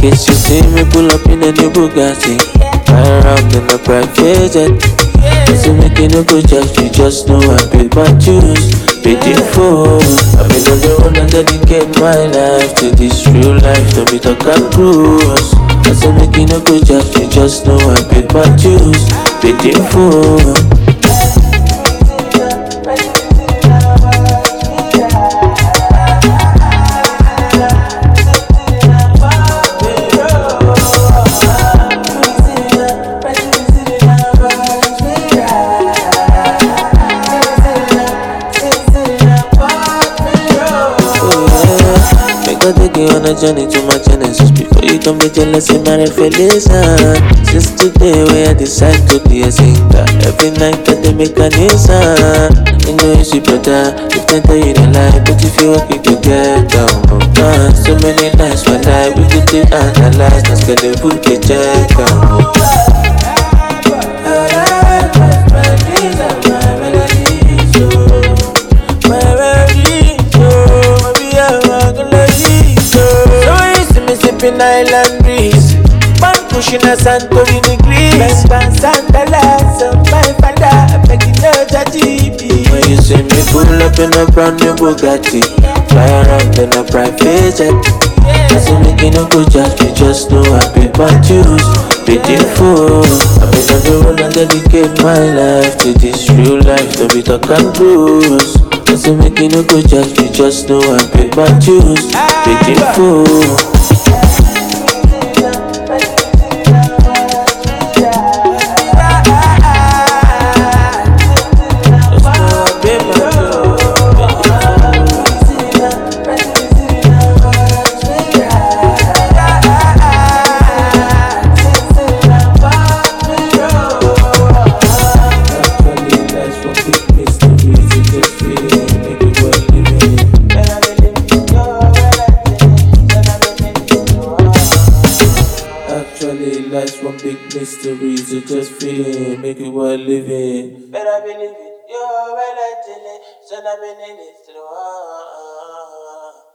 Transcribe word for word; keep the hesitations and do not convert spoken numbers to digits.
case you see me pull up in a new Bugatti, fly around in a private jet. So make you no go judge me, just know I pay my dues. Beautiful, I've been on the road and dedicate my life to this real life. Don't be talk and cruise. I say make you no go judge me, just know I pay my dues. Beautiful. I take you on a journey to my genesis. Before you can be jealous, you marry Felicia. Since today, we I decide to be a singer. Every night that they make a new song. You know you see better if they tell you the lie, but if you work it together, oh, uh, so many nights for life we could take analyze. Let's get the food they check out. Island breeze, man pushing a Santorini Greece. Ben Sandalas, my father, begging no judge. When you see me pull up in a brand new Bugatti, fly around in a private jet. I say make you no go judge me, just know I pay my dues. Beautiful, I've been on the road and dedicate my life to this real life. Don't be talk and cruise. I say make you no go judge me, just know I pay my dues. Beautiful. Life's one big mystery, so just feel it, make it worth living. Better believe it, you're well at it, so I've been in it.